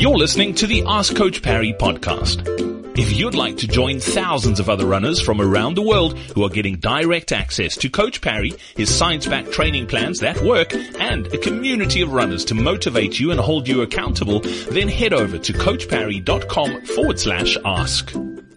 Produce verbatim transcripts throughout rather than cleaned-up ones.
You're listening to the Ask Coach Parry podcast. If you'd like to join thousands of other runners from around the world who are getting direct access to Coach Parry, his science-backed training plans that work, and a community of runners to motivate you and hold you accountable, then head over to coachparry.com forward slash ask.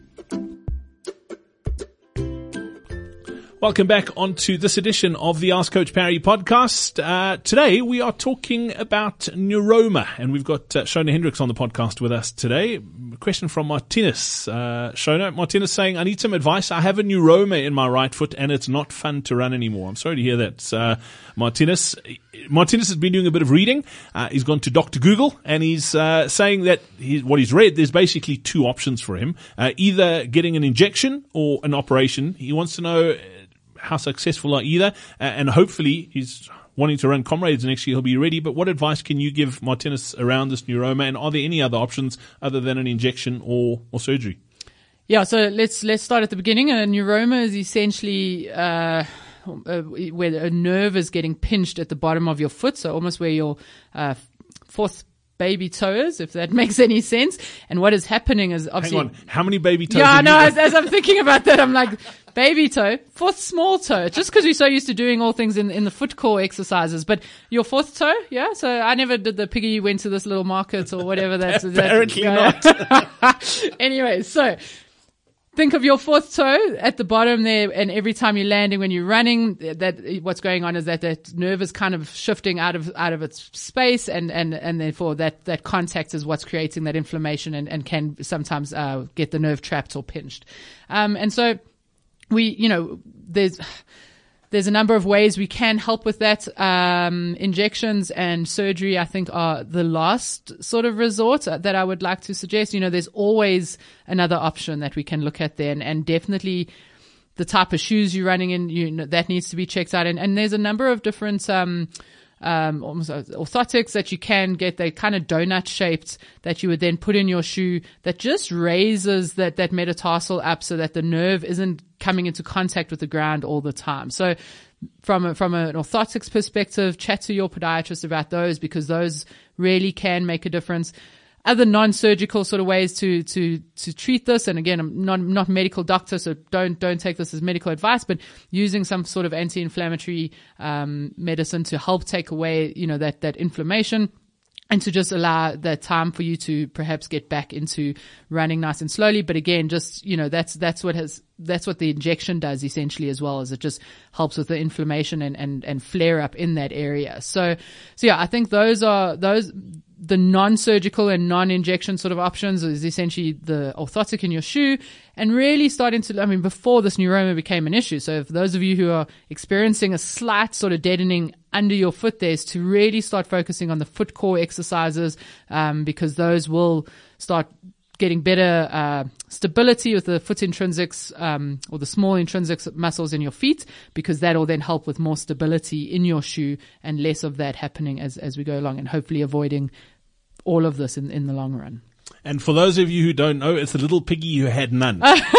Welcome back onto this edition of the Ask Coach Parry podcast. Uh, today we are talking about neuroma, and we've got uh, Shona Hendricks on the podcast with us today. A question from Martinez. Uh, Shona, Martinez saying, I need some advice. I have a neuroma in my right foot and it's not fun to run anymore. I'm sorry to hear that. Uh, Martinez, Martinez has been doing a bit of reading. Uh, he's gone to Doctor Google and he's uh, saying that he's, what he's read, there's basically two options for him. Uh, either getting an injection or an operation. He wants to know how successful are either, uh, and hopefully he's wanting to run Comrades next year, he'll be ready. But what advice can you give Martinez around this neuroma, and are there any other options other than an injection or, or surgery? Yeah, so let's let's start at the beginning. A neuroma is essentially uh, uh, where a nerve is getting pinched at the bottom of your foot, so almost where your uh, fourth baby toe is, if that makes any sense. And what is happening is obviously... Hang on, how many baby toes? Yeah, no, as, as I'm thinking about that, I'm like, baby toe, fourth small toe, just because we're so used to doing all things in, in the foot core exercises. But your fourth toe, yeah? So I never did the piggy, you went to this little market or whatever that's... Apparently that, not. Anyway, so... think of your fourth toe at the bottom there, and every time you're landing, when you're running, that what's going on is that that nerve is kind of shifting out of out of its space, and and and therefore that that contact is what's creating that inflammation, and and can sometimes uh, get the nerve trapped or pinched. Um, and so we, you know, there's. There's a number of ways we can help with that. Um, injections and surgery, I think, are the last sort of resort that I would like to suggest. You know, there's always another option that we can look at there, and, and definitely the type of shoes you're running in, you know, that needs to be checked out. And, and there's a number of different, um, um, almost orthotics that you can get. They're kind of donut shaped that you would then put in your shoe that just raises that, that metatarsal up so that the nerve isn't coming into contact with the ground all the time. So from a, from an orthotics perspective, chat to your podiatrist about those, because those really can make a difference. Other non-surgical sort of ways to, to, to treat this. And again, I'm not, not a medical doctor, so don't, don't take this as medical advice, but using some sort of anti-inflammatory, um, medicine to help take away, you know, that, that inflammation, and to just allow that time for you to perhaps get back into running nice and slowly. But again, just, you know, that's, that's what has, that's what the injection does essentially as well, as it just helps with the inflammation and, and, and flare up in that area. So, so yeah, I think those are, those, the non-surgical and non-injection sort of options is essentially the orthotic in your shoe, and really starting to, I mean, before this neuroma became an issue. So for those of you who are experiencing a slight sort of deadening under your foot there, is to really start focusing on the foot core exercises, um, because those will start getting better uh stability with the foot intrinsics, um or the small intrinsic muscles in your feet, because that will then help with more stability in your shoe and less of that happening as as we go along, and hopefully avoiding all of this in in the long run. And for those of you who don't know, it's the little piggy who had none.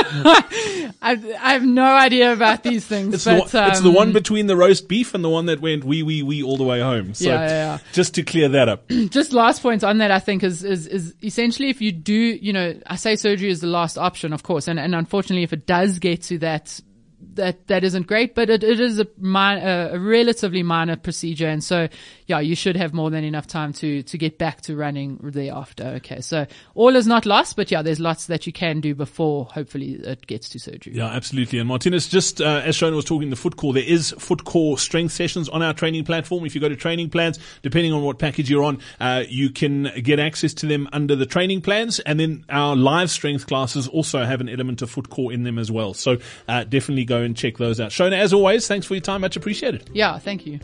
I, I have no idea about these things. It's, but, the, um, it's the one between the roast beef and the one that went wee, wee, wee all the way home. So yeah, yeah, yeah. just to clear that up. Just last point on that, I think, is, is, is essentially if you do, you know, I say surgery is the last option, of course. And, and unfortunately, if it does get to that, that, that isn't great, but it, it is a, min- a, a relatively minor procedure. And so, yeah, you should have more than enough time to, to get back to running thereafter. Okay. So all is not lost, but yeah, there's lots that you can do before hopefully it gets to surgery. Yeah, absolutely. And Martinez, just, uh, as Shona was talking, the foot core, there is foot core strength sessions on our training platform. If you go to training plans, depending on what package you're on, uh, you can get access to them under the training plans. And then our live strength classes also have an element of foot core in them as well. So, uh, definitely go and check those out. Shona, as always, thanks for your time. Much appreciated. Yeah, thank you.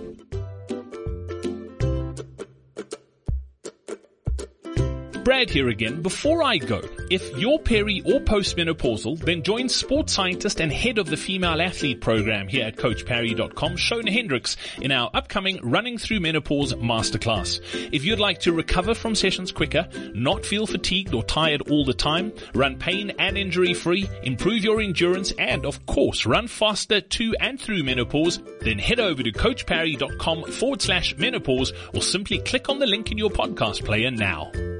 Brad here again. Before I go, if you're peri or postmenopausal, then join sports scientist and head of the female athlete program here at coach parry dot com, Shona Hendricks, in our upcoming Running Through Menopause Masterclass. If you'd like to recover from sessions quicker, not feel fatigued or tired all the time, run pain and injury free, improve your endurance, and of course run faster to and through menopause, then head over to coach parry dot com forward slash menopause or simply click on the link in your podcast player now.